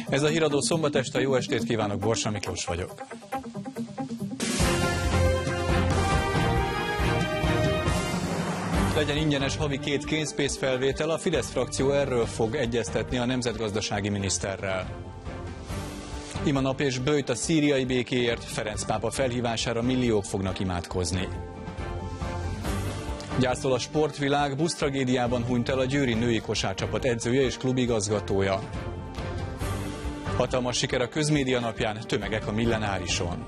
Ez a Híradó szombat este, jó estét kívánok, Borsa Miklós vagyok. Legyen ingyenes havi 2 kénzpénzfelvétel, a Fidesz frakció erről fog egyeztetni a nemzetgazdasági miniszterrel. Ima nap és böjt a szíriai békéért, Ferenc pápa felhívására milliók fognak imádkozni. Gyászol a sportvilág, busztragédiában hunyt el a győri női kosárcsapat edzője és klubigazgatója. Hatalmas siker a Közmédia napján, tömegek a Millenárison.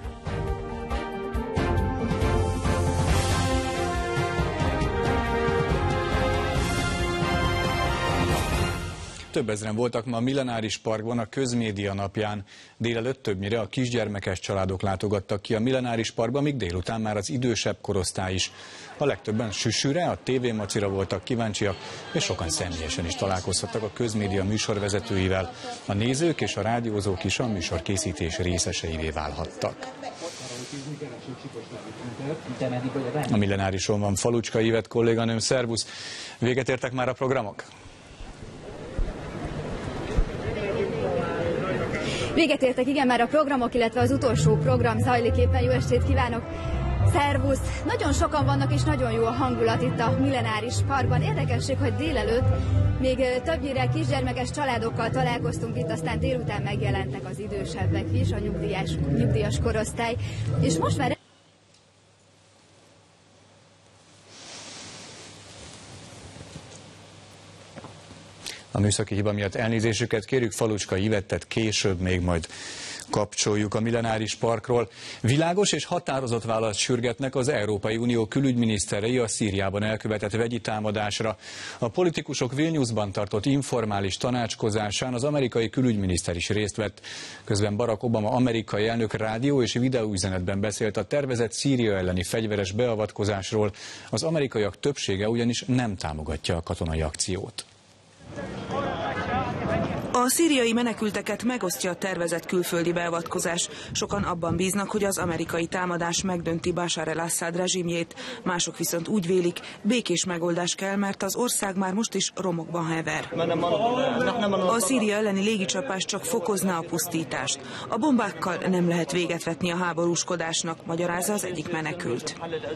Több ezren voltak ma a Millenáris Parkban a Közmédia napján. Délelőtt többnyire a kisgyermekes családok látogattak ki a Millenáris Parkba, míg délután már az idősebb korosztály is. A legtöbben Süsűre, a TV Macira voltak kíváncsiak, és sokan személyesen is találkozhattak a Közmédia műsorvezetőivel. A nézők és a rádiózók is a műsorkészítés részeseivé válhattak. A Millenárison van Falucska Ivett kolléganőm, szervusz! Véget értek már a programok? Véget értek, igen, már a programok, illetve az utolsó program zajlik éppen. Jó estét kívánok! Szervusz! Nagyon sokan vannak, és nagyon jó a hangulat itt a Millenáris Parkban. Érdekesség, hogy délelőtt még többnyire kisgyermekes családokkal találkoztunk itt, aztán délután megjelentek az idősebbek is, a nyugdíjas korosztály, és most már... A műszaki hiba miatt elnézésüket kérjük, Falucska Ivettet később még majd kapcsoljuk a Millenáris Parkról. Világos és határozott választ sürgetnek az Európai Unió külügyminiszterei a Szíriában elkövetett vegyi támadásra. A politikusok Vilniusban tartott informális tanácskozásán az amerikai külügyminiszter is részt vett. Közben Barack Obama amerikai elnök rádió és videóüzenetben beszélt a tervezett Szíria elleni fegyveres beavatkozásról. Az amerikaiak többsége ugyanis nem támogatja a katonai akciót. A szíriai menekülteket megosztja a tervezett külföldi beavatkozás. Sokan abban bíznak, hogy az amerikai támadás megdönti Bashar al-Assad rezsimjét. Mások viszont úgy vélik, békés megoldás kell, mert az ország már most is romokban hever. A Szíria elleni légicsapás csak fokozná a pusztítást. A bombákkal nem lehet véget vetni a háborúskodásnak, magyarázza az egyik menekült.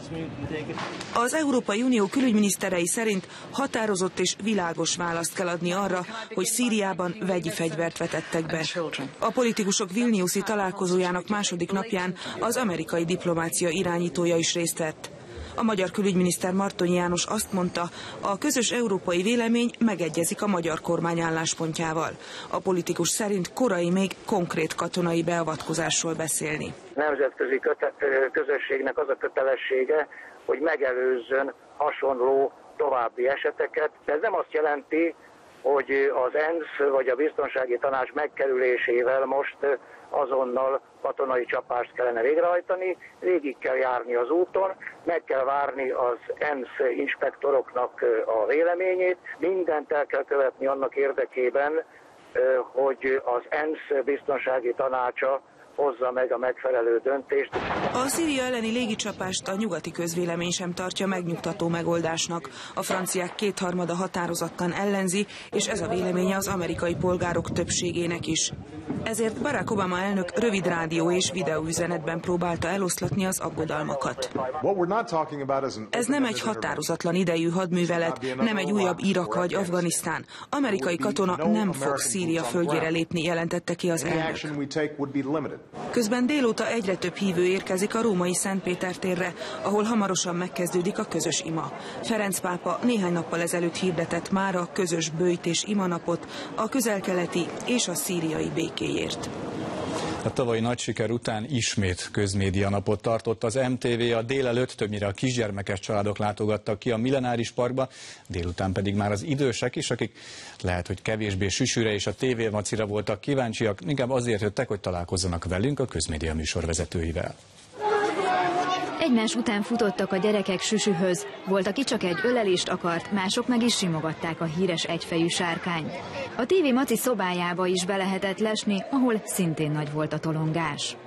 Az Európai Unió külügyminiszterei szerint határozott és világos választ kell adni arra, hogy Szíriában vegyi fegyvert vetettek be. A politikusok vilniuszi találkozójának második napján az amerikai diplomácia irányítója is részt vett. A magyar külügyminiszter Martonyi János azt mondta, a közös európai vélemény megegyezik a magyar kormány álláspontjával. A politikus szerint korai még konkrét katonai beavatkozásról beszélni. Nemzetközi közösségnek az a kötelessége, hogy megelőzzön hasonló további eseteket. Ez nem azt jelenti, hogy az ENSZ vagy a Biztonsági Tanács megkerülésével most azonnal katonai csapást kellene végrehajtani, végig kell járni az úton, meg kell várni az ENSZ inspektoroknak a véleményét, mindent el kell követni annak érdekében, hogy az ENSZ Biztonsági Tanácsa hozza meg a megfelelő döntést. A Szíria elleni légicsapást a nyugati közvélemény sem tartja megnyugtató megoldásnak. A franciák kétharmada határozottan ellenzi, és ez a véleménye az amerikai polgárok többségének is. Ezért Barack Obama elnök rövid rádió és videóüzenetben próbálta eloszlatni az aggodalmakat. Ez nem egy határozatlan idejű hadművelet, nem egy újabb Irak vagy Afganisztán. Amerikai katona nem fog Szíria földjére lépni, jelentette ki az elnök. Közben délóta egyre több hívő érkezik a római Szentpéter térre, ahol hamarosan megkezdődik a közös ima. Ferenc pápa néhány nappal ezelőtt hirdetett mára közös böjt és imanapot a közel-keleti és a szíriai békéért. A tavalyi nagy siker után ismét közmédia napot tartott az MTV. A délelőtt többnyire a kisgyermekes családok látogattak ki a Millenáris Parkba, délután pedig már az idősek is, akik lehet, hogy kevésbé Süsűre és a TV Macira voltak kíváncsiak, inkább azért jöttek, hogy találkozzanak velünk, a közmédia műsorvezetőivel. Egymás után futottak a gyerekek Süsühöz. Volt, aki csak egy ölelést akart, mások meg is simogatták a híres egyfejű sárkányt. A TV Maci szobájába is be lehetett lesni, ahol szintén nagy volt a tolongás.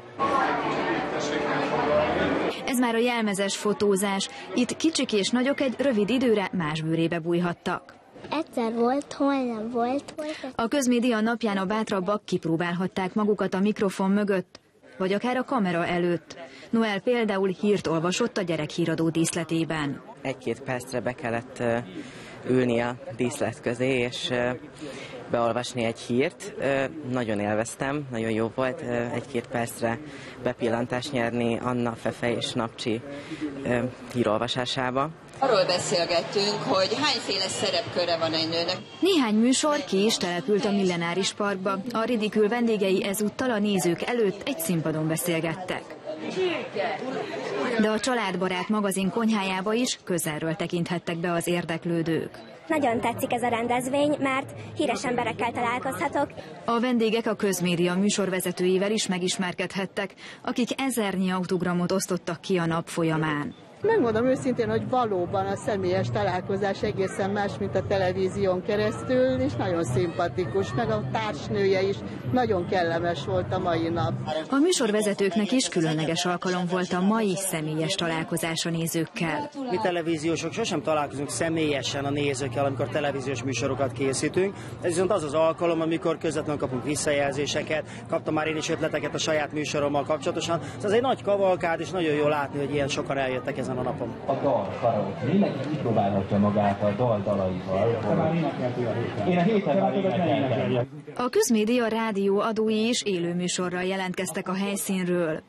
Ez már a jelmezes fotózás. Itt kicsik és nagyok egy rövid időre más bőrébe bújhattak. Egyszer volt, hol nem volt. A közmédia napján a bátrabbak kipróbálhatták magukat a mikrofon mögött, vagy akár a kamera előtt. Noel például hírt olvasott a gyerekhíradó díszletében. 1-2 percre be kellett ülni a díszlet közé, és beolvasni egy hírt. Nagyon élveztem, nagyon jó volt 1-2 percre bepillantást nyerni Anna, Fefe és Napcsi hírolvasásába. Arról beszélgettünk, hogy hányféle szerepköre van egy nőnek. Néhány műsor ki is települt a Millenáris Parkba. A Ridikül vendégei ezúttal a nézők előtt egy színpadon beszélgettek. De a Családbarát magazin konyhájába is közelről tekinthettek be az érdeklődők. Nagyon tetszik ez a rendezvény, mert híres emberekkel találkozhatok. A vendégek a közmédia műsorvezetőivel is megismerkedhettek, akik 1000-nyi autogramot osztottak ki a nap folyamán. Megmondom őszintén, hogy valóban a személyes találkozás egészen más, mint a televízión keresztül, és nagyon szimpatikus, meg a társnője is nagyon kellemes volt a mai nap. A műsorvezetőknek is különleges alkalom volt a mai személyes találkozás a nézőkkel. Mi televíziósok sosem találkozunk személyesen a nézőkkel, amikor televíziós műsorokat készítünk. Ez viszont az az alkalom, amikor közvetlenül kapunk visszajelzéseket, kaptam már én is ötleteket a saját műsorommal kapcsolatosan. Ez egy nagy kavalkád, és nagyon jó látni, hogy ilyen sokan eljöttek ezen a napon. A dal karaoke. Mindenki kipróbálhatja magát a dalaival. Én a héten már énekeltem. A közmédia rádió adói is élő műsorral jelentkeztek a helyszínről.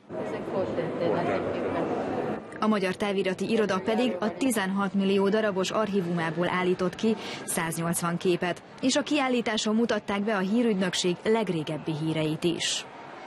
A Magyar Távirati Iroda pedig a 16 millió darabos archívumából állított ki 180 képet, és a kiállításon mutatták be a hírügynökség legrégebbi híreit is.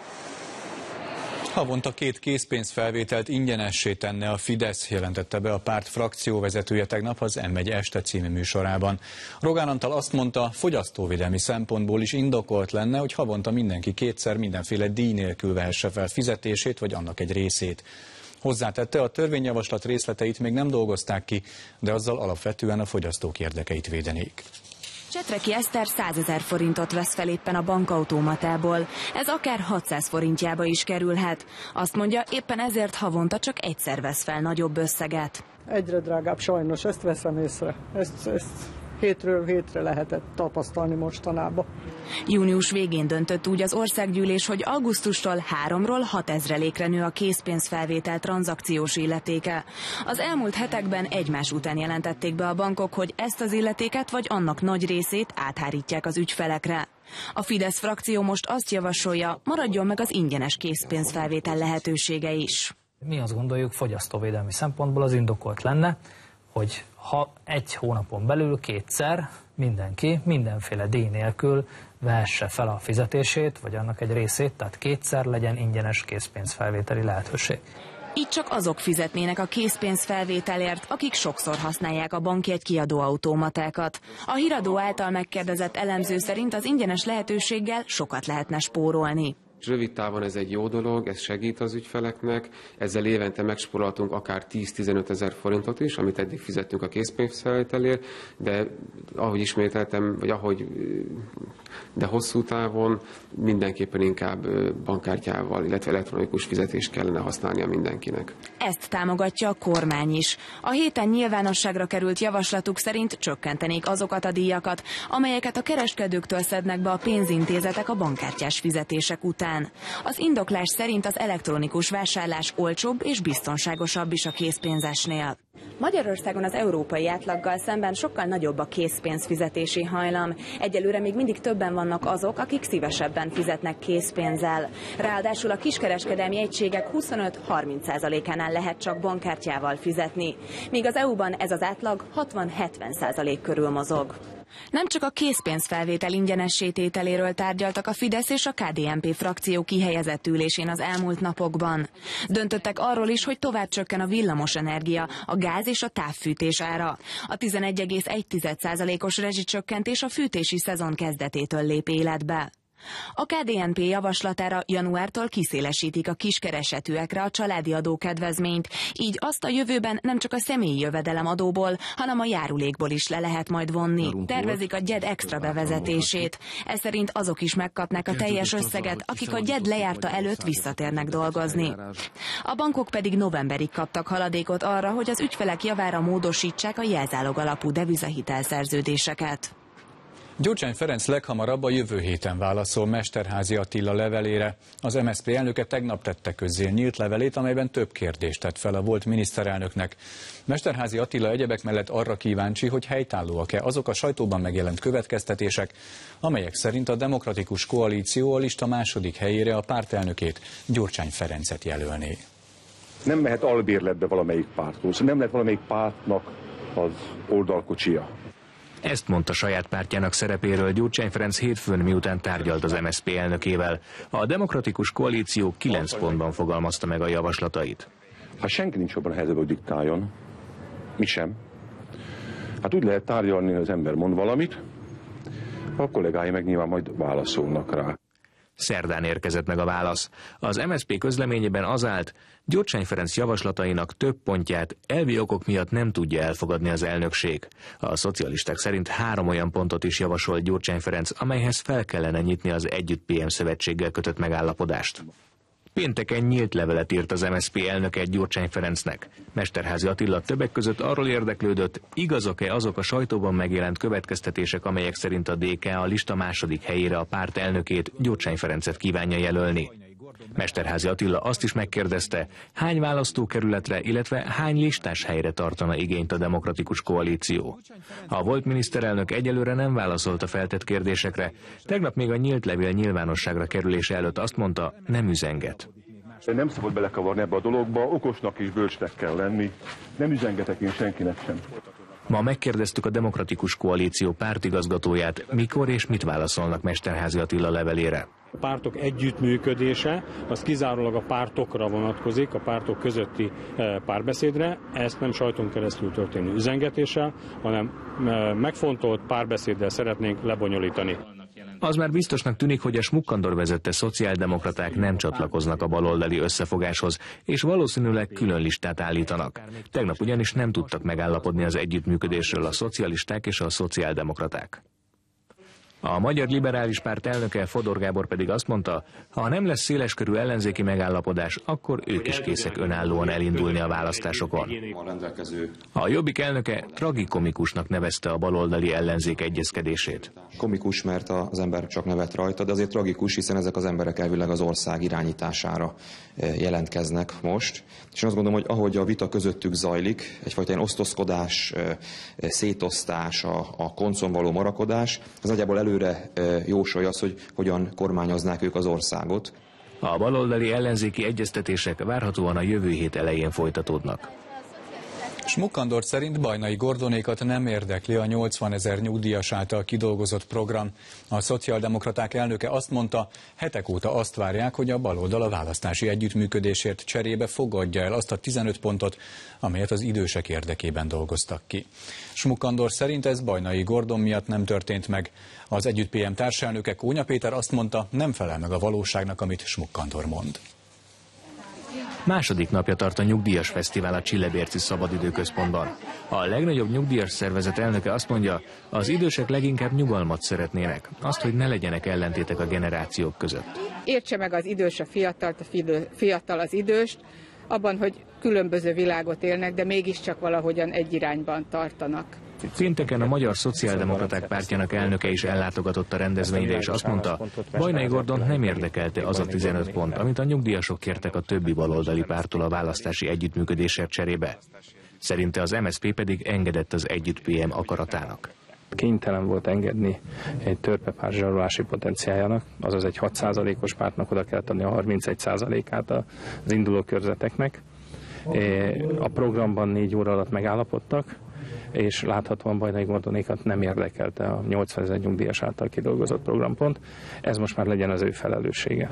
Havonta 2 készpénzfelvételt ingyenessé tenne a Fidesz, jelentette be a párt frakcióvezetője tegnap az M1 este című műsorában. Rogán Antal azt mondta, fogyasztóvédelmi szempontból is indokolt lenne, hogy havonta mindenki 2-szer mindenféle díj nélkül vehesse fel fizetését, vagy annak egy részét. Hozzátette, a törvényjavaslat részleteit még nem dolgozták ki, de azzal alapvetően a fogyasztók érdekeit védenék. Csetreki Eszter 100 000 forintot vesz fel éppen a bankautomatából. Ez akár 600 forintjába is kerülhet. Azt mondja, éppen ezért havonta csak egyszer vesz fel nagyobb összeget. Egyre drágább sajnos, ezt veszem észre. Ezt hétről hétre lehetett tapasztalni mostanában. Június végén döntött úgy az országgyűlés, hogy augusztustól 3-ról 6 000-lékre nő a készpénzfelvétel tranzakciós illetéke. Az elmúlt hetekben egymás után jelentették be a bankok, hogy ezt az illetéket vagy annak nagy részét áthárítják az ügyfelekre. A Fidesz frakció most azt javasolja, maradjon meg az ingyenes készpénzfelvétel lehetősége is. Mi azt gondoljuk, fogyasztóvédelmi szempontból az indokolt lenne, hogy ha egy hónapon belül 2-szer mindenki mindenféle díj nélkül vehesse fel a fizetését, vagy annak egy részét, tehát 2-szer legyen ingyenes készpénzfelvételi lehetőség. Így csak azok fizetnének a készpénzfelvételért, akik sokszor használják a bankjegy kiadó automatákat. A híradó által megkérdezett elemző szerint az ingyenes lehetőséggel sokat lehetne spórolni. Rövid távon ez egy jó dolog, ez segít az ügyfeleknek, ezzel évente megspórolhatunk akár 10-15 000 forintot is, amit eddig fizettünk a készpénzfelvételért, de ahogy ismételtem, de hosszú távon mindenképpen inkább bankkártyával, illetve elektronikus fizetést kellene használnia mindenkinek. Ezt támogatja a kormány is. A héten nyilvánosságra került javaslatuk szerint csökkentenék azokat a díjakat, amelyeket a kereskedőktől szednek be a pénzintézetek a bankkártyás fizetések után. Az indoklás szerint az elektronikus vásárlás olcsóbb és biztonságosabb is a készpénzesnél. Magyarországon az európai átlaggal szemben sokkal nagyobb a készpénzfizetési hajlam. Egyelőre még mindig többen vannak azok, akik szívesebben fizetnek készpénzzel. Ráadásul a kiskereskedelmi egységek 25-30%-ánál lehet csak bankkártyával fizetni, míg az EU-ban ez az átlag 60-70% körül mozog. Nem csak a készpénzfelvétel ingyenessé tételéről tárgyaltak a Fidesz és a KDNP frakció kihelyezett ülésén az elmúlt napokban. Döntöttek arról is, hogy tovább csökken a villamosenergia, a gáz és a távfűtés ára. A 11,1%-os rezsicsökkentés a fűtési szezon kezdetétől lép életbe. A KDNP javaslatára januártól kiszélesítik a kiskeresetűekre a családi adókedvezményt, így azt a jövőben nem csak a személyi jövedelemadóból, hanem a járulékból is le lehet majd vonni. Tervezik a GYED extra bevezetését. Ez szerint azok is megkapnák a teljes összeget, akik a GYED lejárta előtt visszatérnek dolgozni. A bankok pedig novemberig kaptak haladékot arra, hogy az ügyfelek javára módosítsák a jelzálog alapú devizahitelszerződéseket. Gyurcsány Ferenc leghamarabb a jövő héten válaszol Mesterházy Attila levelére. Az MSZP elnöke tegnap tette közzé nyílt levelét, amelyben több kérdést tett fel a volt miniszterelnöknek. Mesterházy Attila egyebek mellett arra kíváncsi, hogy helytállóak-e azok a sajtóban megjelent következtetések, amelyek szerint a Demokratikus Koalíció a lista második helyére a pártelnökét, Gyurcsány Ferencet jelölné. Nem mehet albérletbe valamelyik párthoz, nem lehet valamelyik pártnak az oldalkocsia. Ezt mondta saját pártjának szerepéről Gyurcsány Ferenc hétfőn, miután tárgyalt az MSZP elnökével. A Demokratikus Koalíció 9 pontban fogalmazta meg a javaslatait. Ha senki nincs abban a helyzetben, hogy diktáljon, mi sem. Hát úgy lehet tárgyalni, hogy az ember mond valamit, a kollégái meg nyilván majd válaszolnak rá. Szerdán érkezett meg a válasz. Az MSZP közleményében az állt, Gyurcsány Ferenc javaslatainak több pontját elvi okok miatt nem tudja elfogadni az elnökség. A szocialisták szerint 3 olyan pontot is javasolt Gyurcsány Ferenc, amelyhez fel kellene nyitni az Együtt PM szövetséggel kötött megállapodást. Pénteken nyílt levelet írt az MSZP elnöke Gyurcsány Ferencnek. Mesterházy Attila többek között arról érdeklődött, igazak-e azok a sajtóban megjelent következtetések, amelyek szerint a DK a lista második helyére a párt elnökét, Gyurcsány Ferencet kívánja jelölni. Mesterházy Attila azt is megkérdezte, hány választókerületre, illetve hány listás helyre tartana igényt a Demokratikus Koalíció. A volt miniszterelnök egyelőre nem válaszolt a feltett kérdésekre, tegnap még a nyílt levél nyilvánosságra kerülése előtt azt mondta, nem üzenget. Nem szabad belekavarni ebbe a dologba, okosnak és bölcsnek kell lenni, nem üzengetek én senkinek sem. Ma megkérdeztük a Demokratikus Koalíció pártigazgatóját, mikor és mit válaszolnak Mesterházy Attila levelére. A pártok együttműködése az kizárólag a pártokra vonatkozik, a pártok közötti párbeszédre, ezt nem sajton keresztül történő üzengetéssel, hanem megfontolt párbeszéddel szeretnénk lebonyolítani. Az már biztosnak tűnik, hogy a Schmuck-Andor vezette szociáldemokraták nem csatlakoznak a baloldali összefogáshoz, és valószínűleg külön listát állítanak. Tegnap ugyanis nem tudtak megállapodni az együttműködésről a szocialisták és a szociáldemokraták. A Magyar Liberális Párt elnöke Fodor Gábor pedig azt mondta, ha nem lesz széleskörű ellenzéki megállapodás, akkor ők is készek önállóan elindulni a választásokon. A Jobbik elnöke tragikomikusnak nevezte a baloldali ellenzék egyezkedését. Komikus, mert az ember csak nevet rajta, de azért tragikus, hiszen ezek az emberek elvileg az ország irányítására jelentkeznek most. És én azt gondolom, hogy ahogy a vita közöttük zajlik, egyfajta ilyen osztozkodás, szétosztás, a koncon való marakodás, ez nagyjából előre jósolja azt, hogy hogyan kormányoznák ők az országot. A baloldali ellenzéki egyeztetések várhatóan a jövő hét elején folytatódnak. Schmuck-Andor szerint Bajnai Gordonékat nem érdekli a 80 000 nyugdíjas által kidolgozott program. A szociáldemokraták elnöke azt mondta, hetek óta azt várják, hogy a baloldal a választási együttműködésért cserébe fogadja el azt a 15 pontot, amelyet az idősek érdekében dolgoztak ki. Schmuck-Andor szerint ez Bajnai Gordon miatt nem történt meg. Az Együtt PM társelnöke Kónya Péter azt mondta, nem felel meg a valóságnak, amit Schmuck-Andor mond. Második napja tart a nyugdíjas fesztivál a Csillebérci Szabadidőközpontban. A legnagyobb nyugdíjas szervezet elnöke azt mondja, az idősek leginkább nyugalmat szeretnének, azt, hogy ne legyenek ellentétek a generációk között. Értse meg az idős a fiatalt, a fiatal az időst, abban, hogy különböző világot élnek, de mégiscsak valahogyan egy irányban tartanak. Pénteken a Magyar Szociáldemokraták Pártjának elnöke is ellátogatott a rendezvényre, és azt mondta, Bajnai Gordont nem érdekelte az a 15 pont, amit a nyugdíjasok kértek a többi baloldali párttól a választási együttműködésért cserébe. Szerinte az MSZP pedig engedett az Együtt PM akaratának. Kénytelen volt engedni egy törpepárt zsarolási potenciáljának, azaz egy 6%-os pártnak oda kellett adni a 31%-át az induló körzeteknek. A programban 4 óra alatt megállapodtak, és láthatóan Bajnai Gordonékat nem érdekelte a 80 000 nyugdíjas által kidolgozott programpont. Ez most már legyen az ő felelőssége.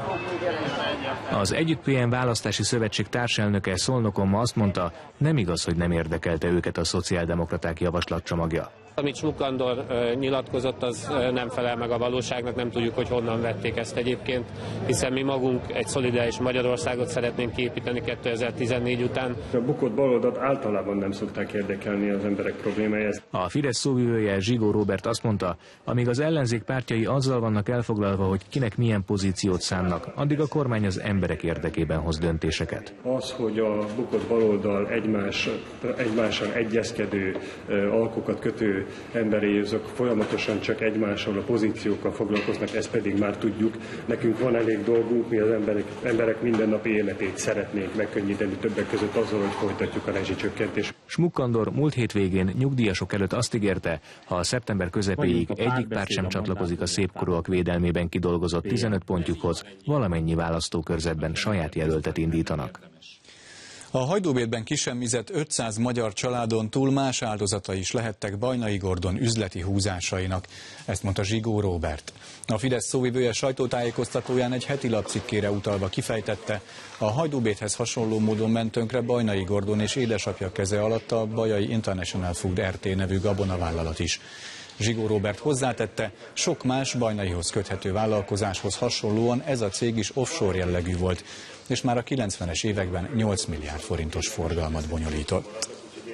Az Együtt PM választási szövetség társelnöke Szolnokon ma azt mondta, nem igaz, hogy nem érdekelte őket a szociáldemokraták javaslatcsomagja. Amit Schmuck Andor nyilatkozott, az nem felel meg a valóságnak, nem tudjuk, hogy honnan vették ezt egyébként, hiszen mi magunk egy szolidáris Magyarországot szeretnénk képíteni 2014 után. A bukott baloldalt általában nem szokták érdekelni az emberek problémája. A Fidesz szóvivője Zsigó Róbert azt mondta, amíg az ellenzék pártjai azzal vannak elfoglalva, hogy kinek milyen pozíciót szánnak, addig a kormány az emberek érdekében hoz döntéseket. Az, hogy a bukott baloldal egymással egyezkedő, alkukat kötő emberi, azok folyamatosan csak egymással a pozíciókkal foglalkoznak, ezt pedig már tudjuk. Nekünk van elég dolgunk, mi az emberek mindennapi életét szeretnénk megkönnyíteni, többek között azzal, hogy folytatjuk a rezsicsökkentést. Schmuck Andor múlt hétvégén nyugdíjasok előtt azt ígérte, ha a szeptember közepéig egyik párt sem csatlakozik a szépkorúak védelmében kidolgozott 15 pontjukhoz, valamennyi választókörzetben saját jelöltet indítanak. A Hajdúbérben kisemmizett 500 magyar családon túl más áldozatai is lehettek Bajnai Gordon üzleti húzásainak, ezt mondta Zsigó Róbert. A Fidesz szóvivője sajtótájékoztatóján egy heti lapcikkére utalva kifejtette, a Hajdúbérhez hasonló módon ment tönkre Bajnai Gordon és édesapja keze alatt a Bajai International Food RT nevű gabonavállalat is. Zsigó Róbert hozzátette, sok más Bajnaihoz köthető vállalkozáshoz hasonlóan ez a cég is offshore jellegű volt, és már a 90-es években 8 milliárd forintos forgalmat bonyolított.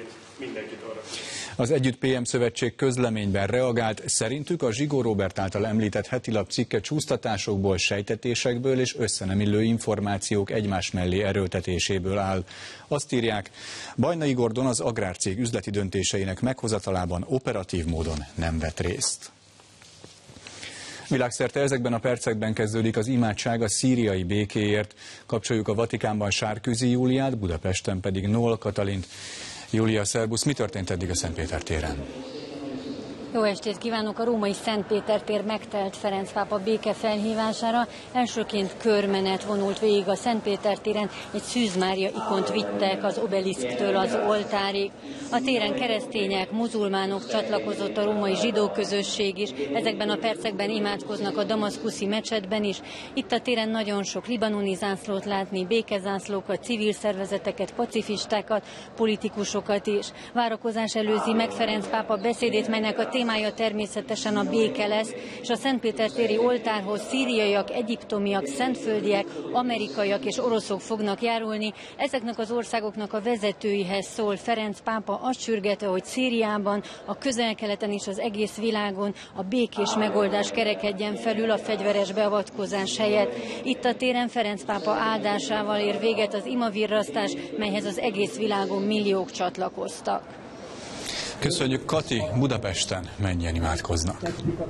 Az Együtt PM Szövetség közleményben reagált, szerintük a Zsigó Róbert által említett hetilap cikke csúsztatásokból, sejtetésekből és összenemillő információk egymás mellé erőltetéséből áll. Azt írják, Bajnai Gordon az agrárcég üzleti döntéseinek meghozatalában operatív módon nem vett részt. Világszerte ezekben a percekben kezdődik az imádság a szíriai békéért. Kapcsoljuk a Vatikánban Sárközi Júliát, Budapesten pedig Noll Katalint. Júlia, szerbusz, mi történt eddig a Szentpéter téren? Jó estét kívánok! A római Szentpéter tér megtelt Ferenc pápa béke felhívására. Elsőként körmenet vonult végig a Szentpéter téren, egy Szűz Mária ikont vittek az obeliszktől az oltárig. A téren keresztények, muzulmánok, csatlakozott a római zsidó közösség is. Ezekben a percekben imádkoznak a damaszkuszi mecsetben is. Itt a téren nagyon sok libanoni zászlót látni, békezászlókat, civil szervezeteket, pacifistákat, politikusokat is. Várakozás előzi meg Ferenc pápa beszédét, melynek a témája természetesen a béke lesz, és a Szentpéter téri oltárhoz szíriaiak, egyiptomiak, szentföldiek, amerikaiak és oroszok fognak járulni. Ezeknek az országoknak a vezetőihez szól Ferenc pápa, azt sürgete, hogy Szíriában, a Közel-Keleten és az egész világon a békés megoldás kerekedjen felül a fegyveres beavatkozás helyett. Itt a téren Ferenc pápa áldásával ér véget az imavirrasztás, melyhez az egész világon milliók csatlakoztak. Köszönjük, Kati, Budapesten mennyien imádkoznak.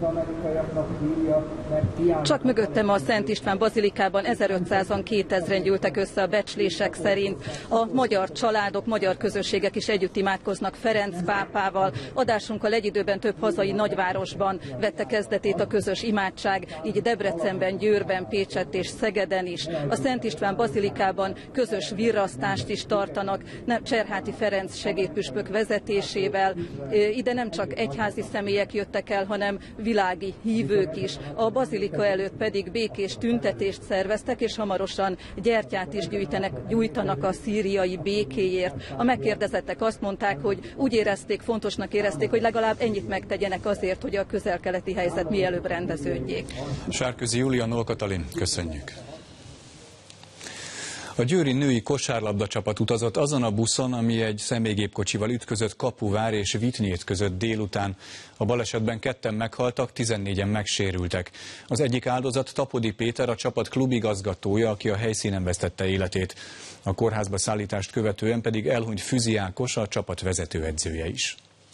Csak mögöttem a Szent István bazilikában 1500-an, 2000-en gyűltek össze a becslések szerint. A magyar családok, magyar közösségek is együtt imádkoznak Ferenc pápával. Adásunkkal egy időben több hazai nagyvárosban vette kezdetét a közös imádság, így Debrecenben, Győrben, Pécsett és Szegeden is. A Szent István bazilikában közös virrasztást is tartanak, Cserháti Ferenc segédpüspök vezetésével. Ide nem csak egyházi személyek jöttek el, hanem világi hívők is. A bazilika előtt pedig békés tüntetést szerveztek, és hamarosan gyertyát is gyújtanak a szíriai békéért. A megkérdezettek azt mondták, hogy úgy érezték, fontosnak érezték, hogy legalább ennyit megtegyenek azért, hogy a közel-keleti helyzet mielőbb rendeződjék. Sárközi Júlia, Noll Katalin, köszönjük. A győri női kosárlabda csapat utazott azon a buszon, ami egy személygépkocsival ütközött Kapuvár és Vitnyét között délután. A balesetben 2-en meghaltak, 14-en megsérültek. Az egyik áldozat Tapodi Péter, a csapat klubigazgatója, aki a helyszínen vesztette életét. A kórházba szállítást követően pedig elhunyt Füzi Ákos, a csapat vezetőedzője is.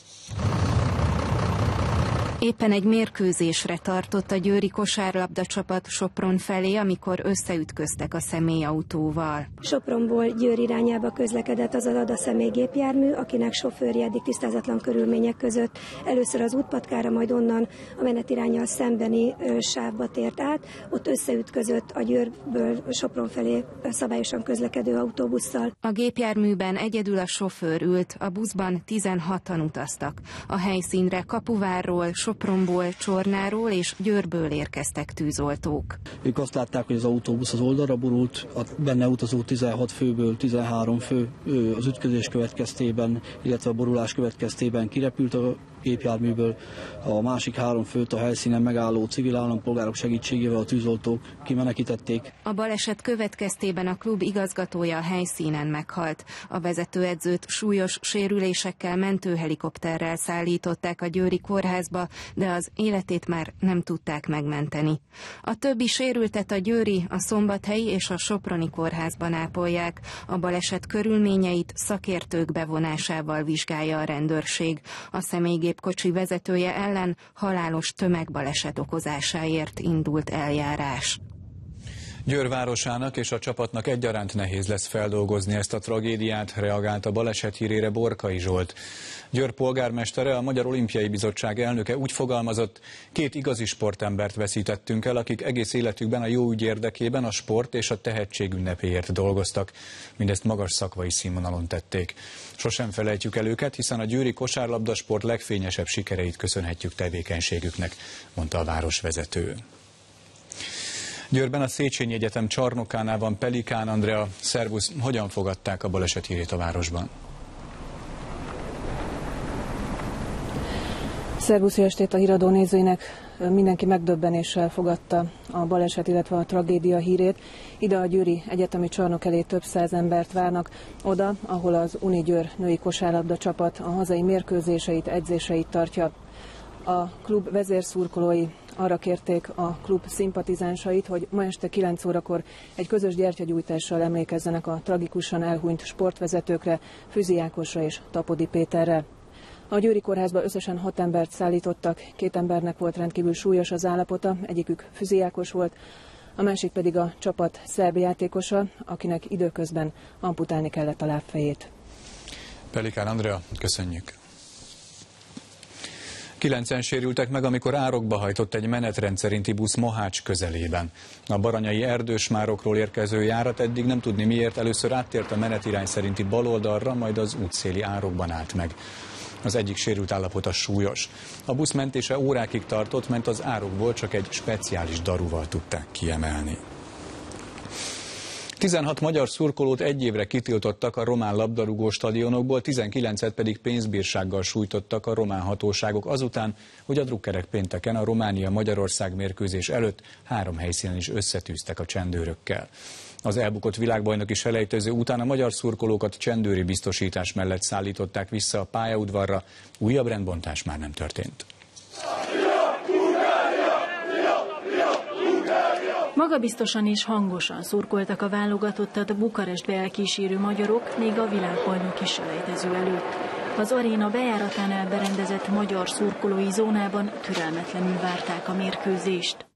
Éppen egy mérkőzésre tartott a győri kosárlabda csapat Sopron felé, amikor összeütköztek a személyautóval. Sopronból Győr irányába közlekedett az a Lada személygépjármű, akinek sofőrje eddig tisztázatlan körülmények között először az útpatkára, majd onnan a menetiránnyal szembeni sávba tért át. Ott összeütközött a Győrből Sopron felé szabályosan közlekedő autóbusszal. A gépjárműben egyedül a sofőr ült, a buszban 16-an utaztak. A helyszínre Kapuvárról, Sopronból, Csornáról és Győrből érkeztek tűzoltók. Ők azt látták, hogy az autóbusz az oldalra borult, a benne utazó 16 főből 13 fő az ütközés következtében, illetve a borulás következtében kirepült a gépjárműből a másik 3 főt a helyszínen megálló civil állampolgárok segítségével a tűzoltók kimenekítették. A baleset következtében a klub igazgatója a helyszínen meghalt. A vezetőedzőt súlyos sérülésekkel mentőhelikopterrel szállították a győri kórházba, de az életét már nem tudták megmenteni. A többi sérültet a győri, a szombathelyi és a soproni kórházban ápolják. A baleset körülményeit szakértők bevonásával vizsgálja a rendőrség. A személygépkocsi vezetője ellen halálos tömegbaleset okozásáért indult eljárás. Győr városának és a csapatnak egyaránt nehéz lesz feldolgozni ezt a tragédiát, reagált a baleset hírére Borkai Zsolt. Győr polgármestere, a Magyar Olimpiai Bizottság elnöke úgy fogalmazott, 2 igazi sportembert veszítettünk el, akik egész életükben a jó ügy érdekében, a sport és a tehetség ünnepéért dolgoztak. Mindezt magas szakmai színvonalon tették. Sosem felejtjük el őket, hiszen a győri kosárlabdasport legfényesebb sikereit köszönhetjük tevékenységüknek, mondta a városvezető. Győrben a Széchenyi Egyetem csarnokánál van Pelikán Andrea. Szervusz, hogyan fogadták a baleset hírét a városban? Szervusz, jó estét a híradó nézőinek! Mindenki megdöbbenéssel fogadta a baleset, illetve a tragédia hírét. Ide a Győri Egyetemi Csarnok elé több száz embert várnak, oda, ahol az Uni Győr női kosárlabda csapat a hazai mérkőzéseit, edzéseit tartja. A klub vezérszurkolói arra kérték a klub szimpatizánsait, hogy ma este 9 órakor egy közös gyertyagyújtással emlékezzenek a tragikusan elhunyt sportvezetőkre, Füzi Ákosra és Tapodi Péterre. A Győri kórházba összesen 6 embert szállítottak, 2 embernek volt rendkívül súlyos az állapota, egyikük Füzi Ákos volt, a másik pedig a csapat szerb játékosa, akinek időközben amputálni kellett a lábfejét. Pelikán Andrea, köszönjük! 9-en sérültek meg, amikor árokba hajtott egy menetrend szerinti busz Mohács közelében. A baranyai Erdősmárokról érkező járat eddig nem tudni miért először áttért a menetirány szerinti baloldalra, majd az útszéli árokban állt meg. Az egyik sérült állapota súlyos. A busz mentése órákig tartott, mert az árokból csak egy speciális daruval tudták kiemelni. 16 magyar szurkolót 1 évre kitiltottak a román labdarúgó stadionokból, 19-et pedig pénzbírsággal sújtottak a román hatóságok azután, hogy a drukkerek pénteken a Románia-Magyarország mérkőzés előtt 3 helyszínen is összetűztek a csendőrökkel. Az elbukott világbajnoki selejtező után a magyar szurkolókat csendőri biztosítás mellett szállították vissza a pályaudvarra, újabb rendbontás már nem történt. Magabiztosan és hangosan szurkoltak a válogatottat Bukarestbe elkísérő magyarok, még a világbajnoki selejtező előtt. Az aréna bejáratánál berendezett magyar szurkolói zónában türelmetlenül várták a mérkőzést.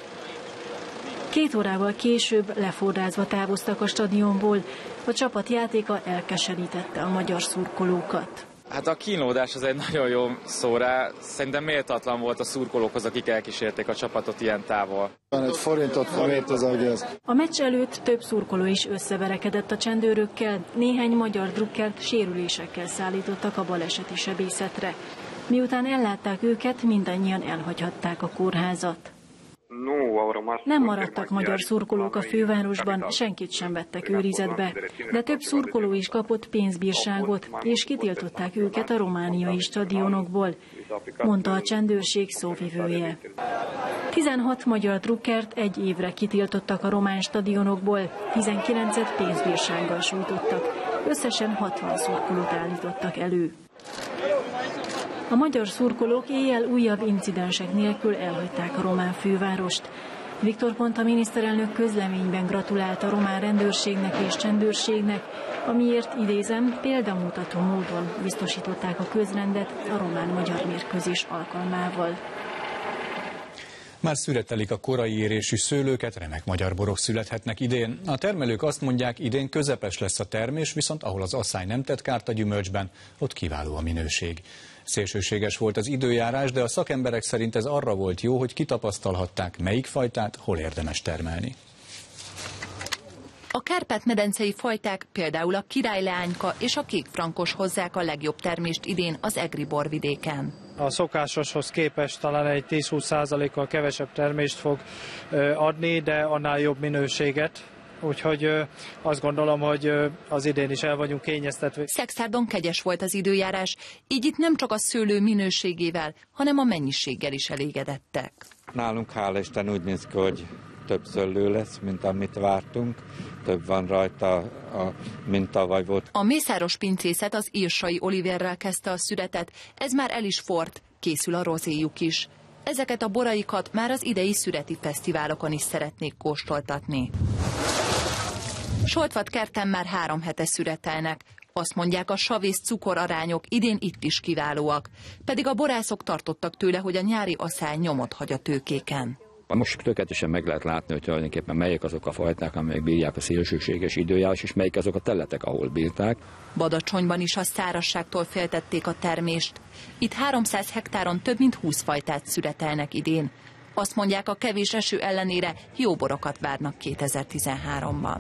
2 órával később lefordázva távoztak a stadionból. A csapat játéka elkeserítette a magyar szurkolókat. Hát a kínlódás az egy nagyon jó szó rá. Szerintem méltatlan volt a szurkolókhoz, akik elkísérték a csapatot ilyen távol. Egy forintot formít az egész. A meccs előtt több szurkoló is összeverekedett a csendőrökkel, néhány magyar drukkert sérülésekkel szállítottak a baleseti sebészetre. Miután ellátták őket, mindannyian elhagyhatták a kórházat. Nem maradtak magyar szurkolók a fővárosban, senkit sem vettek őrizetbe, de több szurkoló is kapott pénzbírságot, és kitiltották őket a romániai stadionokból, mondta a csendőrség szóvivője. 16 magyar drukkert 1 évre kitiltottak a román stadionokból, 19-et pénzbírsággal sújtottak, összesen 60 szurkolót állítottak elő. A magyar szurkolók éjjel újabb incidensek nélkül elhagyták a román fővárost. Viktor Ponta miniszterelnök közleményben gratulált a román rendőrségnek és csendőrségnek, amiért, idézem, példamutató módon biztosították a közrendet a román-magyar mérkőzés alkalmával. Már szüretelik a korai érésű szőlőket, remek magyar borok születhetnek idén. A termelők azt mondják, idén közepes lesz a termés, viszont ahol az asszály nem tett kárt a gyümölcsben, ott kiváló a minőség. Szélsőséges volt az időjárás, de a szakemberek szerint ez arra volt jó, hogy kitapasztalhatták, melyik fajtát hol érdemes termelni. A Kárpát-medencei fajták, például a királyleányka és a kékfrankos hozzák a legjobb termést idén az egri borvidéken. A szokásoshoz képest talán egy 10-20%-kal kevesebb termést fog adni, de annál jobb minőséget, úgyhogy azt gondolom, hogy az idén is el vagyunk kényeztetve. Szexárdon kegyes volt az időjárás, így itt nem csak a szőlő minőségével, hanem a mennyiséggel is elégedettek. Nálunk hála Isten úgy néz ki, hogy több szőlő lesz, mint amit vártunk. Több van rajta, mint tavaly volt. A mészáros pincészet az Irsai Oliverrel kezdte a szüretet, ez már el is forrt, készül a rozéjuk is. Ezeket a boraikat már az idei szüreti fesztiválokon is szeretnék kóstoltatni. Soltvat-kerten már 3 hete szüretelnek. Azt mondják, a savész cukorarányok idén itt is kiválóak. Pedig a borászok tartottak tőle, hogy a nyári aszály nyomot hagy a tőkéken. Most tökéletesen meg lehet látni, hogy tulajdonképpen melyek azok a fajták, amelyek bírják a szélsőséges időjárás, és melyik azok a területek, ahol bírták. Badacsonyban is a szárazságtól féltették a termést. Itt 300 hektáron több mint 20 fajtát szüretelnek idén. Azt mondják, a kevés eső ellenére jó borokat várnak 2013-ban.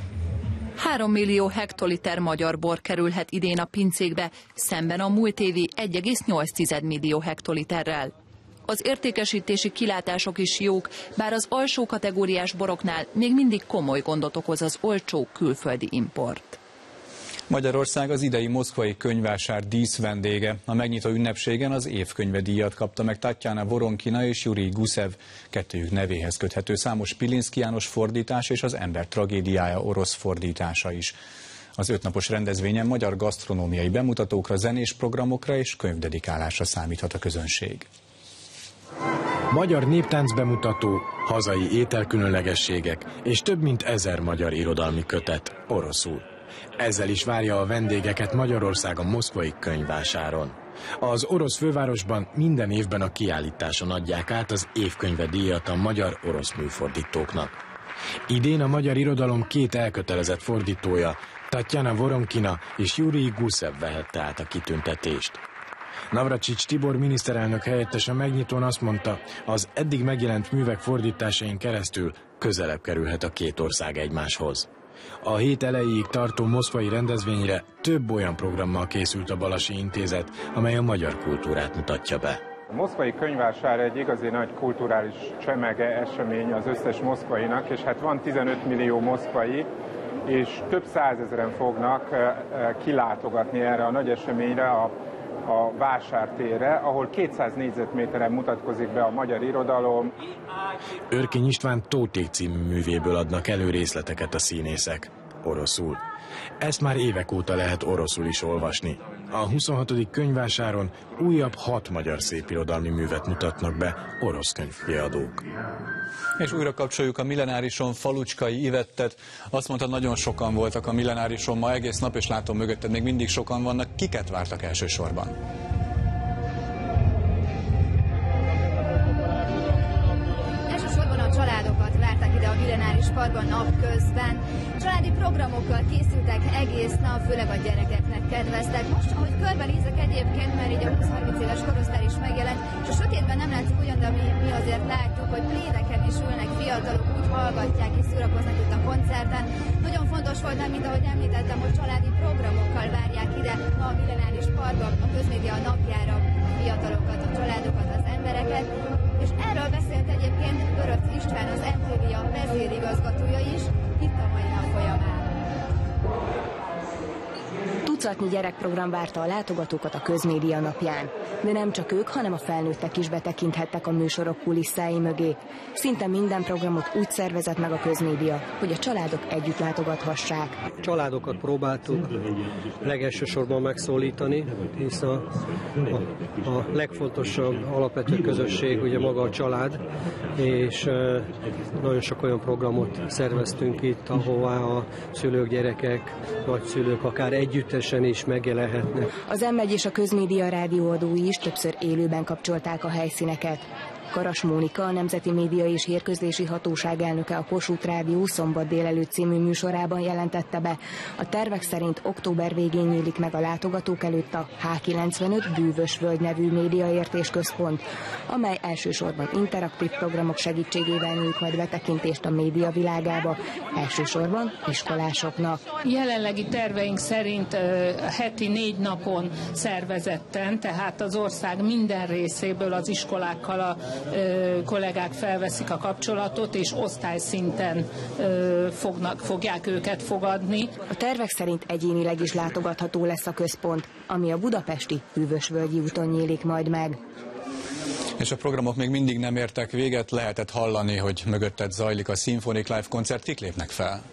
3 millió hektoliter magyar bor kerülhet idén a pincékbe, szemben a múlt évi 1,8 millió hektoliterrel. Az értékesítési kilátások is jók, bár az alsó kategóriás boroknál még mindig komoly gondot okoz az olcsó külföldi import. Magyarország az idei moszkvai könyvvásár díszvendége. A megnyitó ünnepségen az évkönyve díjat kapta meg Tatjana Voronkina és Jurij Gusev, kettőjük nevéhez köthető számos Pilinszky János fordítás és az Ember tragédiája orosz fordítása is. Az 5 napos rendezvényen magyar gasztronómiai bemutatókra, zenés programokra és könyvdedikálásra számíthat a közönség. Magyar néptánc bemutató, hazai ételkülönlegességek és több mint 1000 magyar irodalmi kötet oroszul. Ezzel is várja a vendégeket Magyarország a moszkvai könyvvásáron. Az orosz fővárosban minden évben a kiállításon adják át az évkönyve díjat a magyar-orosz műfordítóknak. Idén a magyar irodalom 2 elkötelezett fordítója, Tatjana Voronkina és Jurij Gusev vehette át a kitüntetést. Navracsics Tibor miniszterelnök helyettes a megnyitón azt mondta, az eddig megjelent művek fordításain keresztül közelebb kerülhet a 2 ország egymáshoz. A hét elejéig tartó moszkvai rendezvényre több olyan programmal készült a Balasi Intézet, amely a magyar kultúrát mutatja be. A moszkvai könyvvásár egy igazi nagy kulturális csemege, esemény az összes moszkvainak, és hát van 15 millió moszkvai, és több százezren fognak kilátogatni erre a nagy eseményre, a vásártérre, ahol 200 négyzetméteren mutatkozik be a magyar irodalom. Örkény István Tóték című művéből adnak elő részleteket a színészek, oroszul. Ezt már évek óta lehet oroszul is olvasni. A 26. könyvvásáron újabb 6 magyar szépirodalmi művet mutatnak be orosz könyvkiadók. És újra kapcsoljuk a millenárison Falucskai Ivettet. Azt mondta, nagyon sokan voltak a millenárison ma egész nap, és látom mögötted még mindig sokan vannak. Kiket vártak elsősorban? Elsősorban a családokat várták ide a millenáris parkban napközben. Családi programokkal készültek egész nap, főleg a gyerekeknek kedveztek. Most, ahogy körbenézek egyébként, mert így a 20-30 éves korosztály is megjelent, és a sötétben nem látszik ugyan, de mi azért látjuk, hogy plédeken is ülnek fiatalok, úgy hallgatják és szórakoznak itt a koncerten. Nagyon fontos volt, mint ahogy említettem, hogy családi programokkal várják ide a millenáris parkban a közmédia napjára a fiatalokat, a családokat, az embereket. És erről beszélt egyébként Görög István, az MTV-a vezérigazgatója is itt a mai nap folyamán. Tucatnyi gyerekprogram várta a látogatókat a közmédia napján. De nem csak ők, hanem a felnőttek is betekinthettek a műsorok kulisszái mögé. Szinte minden programot úgy szervezett meg a közmédia, hogy a családok együtt látogathassák. Családokat próbáltuk legelsősorban megszólítani, hisz a legfontosabb alapvető közösség ugye maga a család, és nagyon sok olyan programot szerveztünk itt, ahová a szülők, gyerekek, nagyszülők akár együttesen is megjelenhetnek. Az M1 és a Közmédia rádióadói is többször élőben kapcsolták a helyszíneket. Karas Mónika, a Nemzeti Média és Hírközlési Hatóság elnöke a Kossuth Rádió Szombat délelőtt című műsorában jelentette be. A tervek szerint október végén nyílik meg a látogatók előtt a H95 Bűvösvölgy nevű médiaértés központ, amely elsősorban interaktív programok segítségével nyújt majd betekintést a média világába, elsősorban iskolásoknak. Jelenlegi terveink szerint heti 4 napon szervezetten, tehát az ország minden részéből az iskolákkal, kollégák felveszik a kapcsolatot, és osztályszinten fogják őket fogadni. A tervek szerint egyénileg is látogatható lesz a központ, ami a budapesti Hűvösvölgyi úton nyílik majd meg. És a programok még mindig nem értek véget, lehetett hallani, hogy mögötted zajlik a Symphonic Live koncert, kik lépnek fel?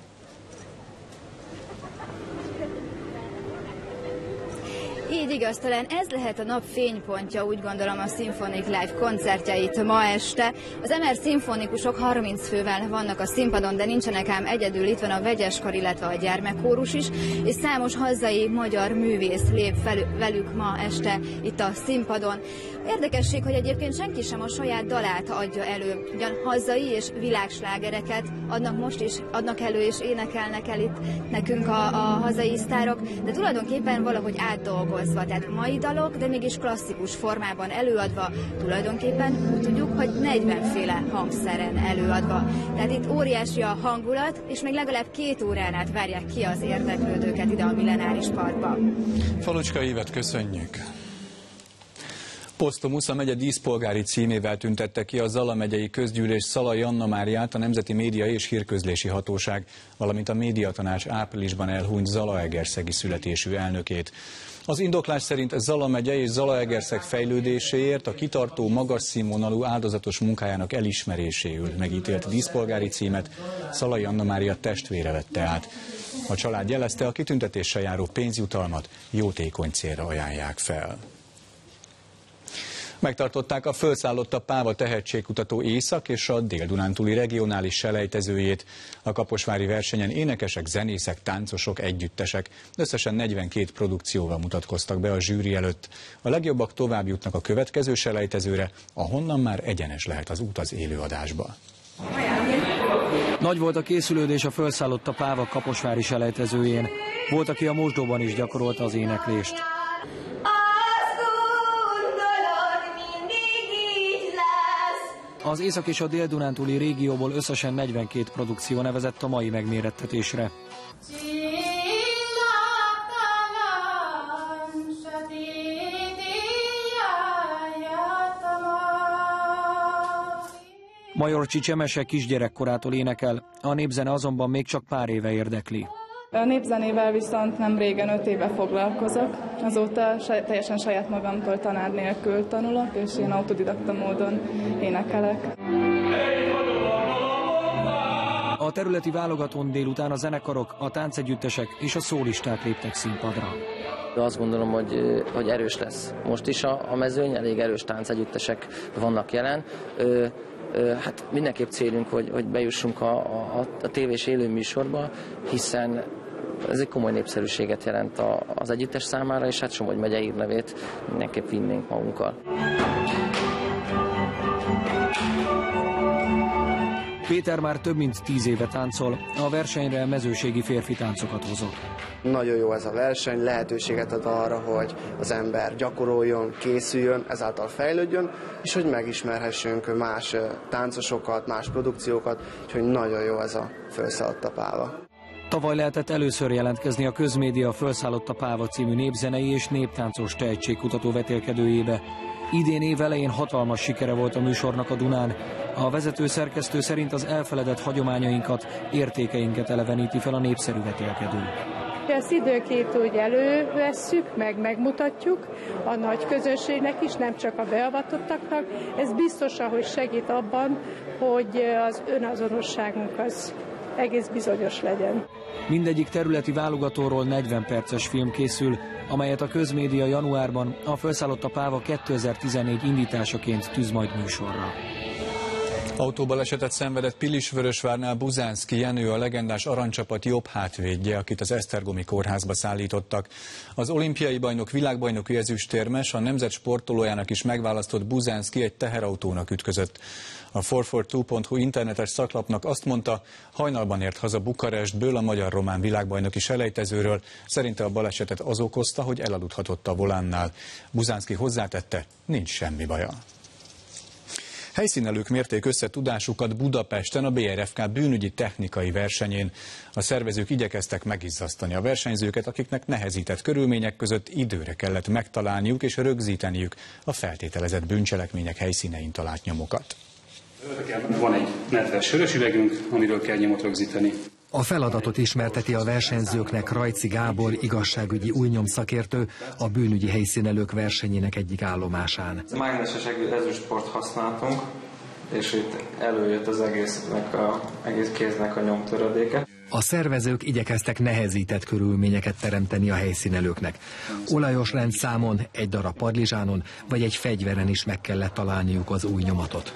Így igaz, talán ez lehet a nap fénypontja, úgy gondolom, a Symphonic Live koncertjeit ma este. Az MR szimfonikusok 30 fővel vannak a színpadon, de nincsenek ám egyedül, itt van a vegyeskar, illetve a gyermekkórus is, és számos hazai magyar művész lép velük ma este itt a színpadon. Érdekesség, hogy egyébként senki sem a saját dalát adja elő, ugyan hazai és világslágereket adnak elő és énekelnek el itt nekünk a hazai sztárok, de tulajdonképpen valahogy átdolgozva, tehát mai dalok, de mégis klasszikus formában előadva, tulajdonképpen úgy tudjuk, hogy 40 féle hangszeren előadva. Tehát itt óriási a hangulat, és még legalább 2 órán át várják ki az érdeklődőket ide a Millenáris Parkba. Falucska Ívet köszönjük! Posztumusz a megye díszpolgári címével tüntette ki a Zala megyei közgyűlés Szalai Anna Máriát, a Nemzeti Média és Hírközlési Hatóság, valamint a Médiatanács áprilisban elhunyt zalaegerszegi születésű elnökét. Az indoklás szerint Zala megye és Zalaegerszeg fejlődéséért, a kitartó, magas színvonalú áldozatos munkájának elismeréséül megítélt díszpolgári címet Szalai Anna Mária testvére vette át. A család jelezte, a kitüntetéssel járó pénzjutalmat jótékony célra ajánlják fel. Megtartották a Földszállotta Páva tehetségkutató Észak- és a Dél-Dunántúli regionális selejtezőjét. A kaposvári versenyen énekesek, zenészek, táncosok, együttesek összesen 42 produkcióval mutatkoztak be a zsűri előtt. A legjobbak tovább jutnak a következő selejtezőre, ahonnan már egyenes lehet az út az élőadásba. Nagy volt a készülődés a Földszállotta Páva kaposvári selejtezőjén. Volt, aki a mosdóban is gyakorolta az éneklést. Az Észak- és a Dél-Dunántúli régióból összesen 42 produkció nevezett a mai megmérettetésre. Majorcsi Csemese kisgyerekkorától énekel, a népzene azonban még csak pár éve érdekli. A népzenével viszont nem régen 5 éve foglalkozok, azóta teljesen saját magamtól tanár nélkül tanulok, és én autodidakta módon énekelek. A területi válogatón délután a zenekarok, a táncegyüttesek és a szólisták léptek színpadra. Azt gondolom, hogy erős lesz. Most is a mezőny, elég erős táncegyüttesek vannak jelen. Hát mindenképp célunk, hogy bejussunk a tévés élőműsorba, hiszen ez egy komoly népszerűséget jelent az együttes számára, és hát Somogy megye hírnevét mindenképp vinnénk magunkkal. Péter már több mint 10 éve táncol, a versenyre mezőségi férfi táncokat hozott. Nagyon jó ez a verseny, lehetőséget ad arra, hogy az ember gyakoroljon, készüljön, ezáltal fejlődjön, és hogy megismerhessünk más táncosokat, más produkciókat, úgyhogy nagyon jó ez a Földszállotta Páva. Tavaly lehetett először jelentkezni a Közmédia Földszállotta Páva című népzenei és néptáncos tehetségkutató vetélkedőjébe. Idén év elején hatalmas sikere volt a műsornak a Dunán. A vezető szerkesztő szerint az elfeledett hagyományainkat, értékeinket eleveníti fel a népszerű vetélkedő. Ezt időként úgy elővesszük, megmutatjuk a nagy közönségnek is, nem csak a beavatottaknak. Ez biztosan, hogy segít abban, hogy az önazonosságunk az egész bizonyos legyen. Mindegyik területi válogatóról 40 perces film készül, amelyet a Közmédia januárban, a Földszállotta Páva 2014 indításaként tűz majd műsorra. Autóbalesetet szenvedett Pilisvörösvárnál Buzánszky Jenő, a legendás aranycsapat jobb hátvédje, akit az Esztergomi kórházba szállítottak. Az olimpiai bajnok, világbajnoki ezüstérmes, a nemzet sportolójának is megválasztott Buzánszky egy teherautónak ütközött. A 442.hu internetes szaklapnak azt mondta, hajnalban ért haza Bukarestből a magyar-román világbajnoki selejtezőről. Szerinte a balesetet az okozta, hogy elaludhatott a volánnál. Buzánszky hozzátette, nincs semmi baja. Helyszínelők mérték össze tudásukat Budapesten a BRFK bűnügyi technikai versenyén. A szervezők igyekeztek megizzasztani a versenyzőket, akiknek nehezített körülmények között időre kellett megtalálniuk és rögzíteniük a feltételezett bűncselekmények helyszínein talált nyomokat. Van egy nedves sörös üvegünk, amiről kell nyomot rögzíteni. A feladatot ismerteti a versenyzőknek Rajci Gábor, igazságügyi újnyomszakértő, a bűnügyi helyszínelők versenyének egyik állomásán. Mágneses ezüstport használtunk, és itt előjött az egész kéznek a nyomtöredéke. A szervezők igyekeztek nehezített körülményeket teremteni a helyszínelőknek. Olajos rendszámon, egy darab padlizsánon vagy egy fegyveren is meg kellett találniuk az új nyomatot.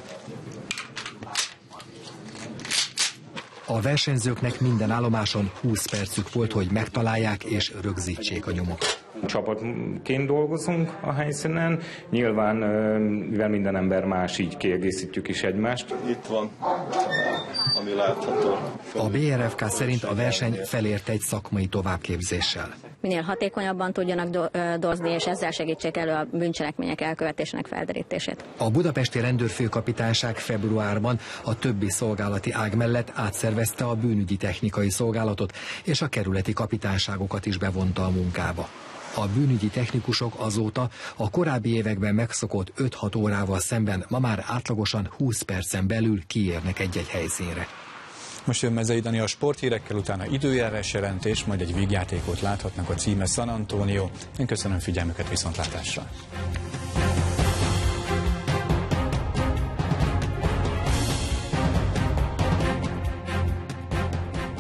A versenyzőknek minden állomáson 20 percük volt, hogy megtalálják és rögzítsék a nyomokat. Csapatként dolgozunk a helyszínen, nyilván, mivel minden ember más, így kiegészítjük is egymást. Itt van, ami látható. A BRFK szerint a verseny felért egy szakmai továbbképzéssel. Minél hatékonyabban tudjanak dolgozni, és ezzel segítsék elő a bűncselekmények elkövetésének felderítését. A budapesti rendőrfőkapitányság februárban a többi szolgálati ág mellett átszervezte a bűnügyi technikai szolgálatot, és a kerületi kapitányságokat is bevonta a munkába. A bűnügyi technikusok azóta a korábbi években megszokott 5-6 órával szemben ma már átlagosan 20 percen belül kiérnek egy-egy helyszínre. Most jön Mezei Dani a sporthírekkel, utána időjárás jelentés, majd egy vígjátékot láthatnak, a címe San Antonio. Én köszönöm figyelmüket, viszontlátásra!